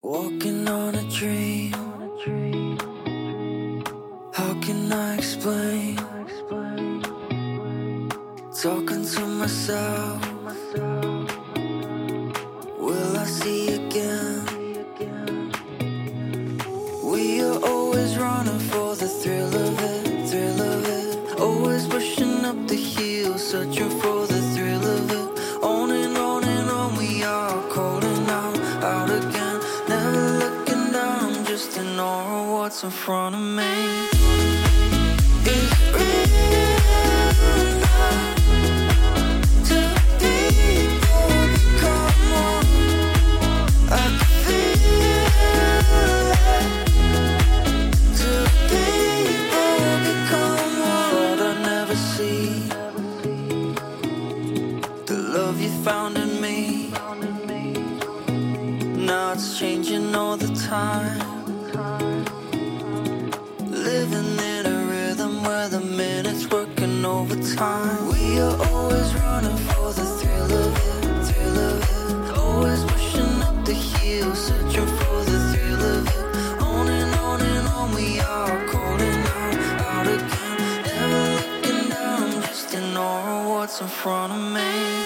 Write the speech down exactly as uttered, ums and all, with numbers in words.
Walking on a dream. How can I explain? Talking to myself. Will I see again? We are always running for the thrill of it, thrill of it. Always pushing up the hill, searching for the thrill of it. On and on and on we are, calling out, out again. Never looking down, just ignoring what's in front of me. It's real now. Two people become one. I can feel it. Two people become one. Thought I'd never see the love you found in me. Now it's changing all the time. Living in a rhythm where the minutes working overtime. We are always running for the thrill of it, thrill of it. Always pushing up the hill, searching for the thrill of it. On and on and on we are, calling out, out again. Never looking down, just ignoring what's in front of me.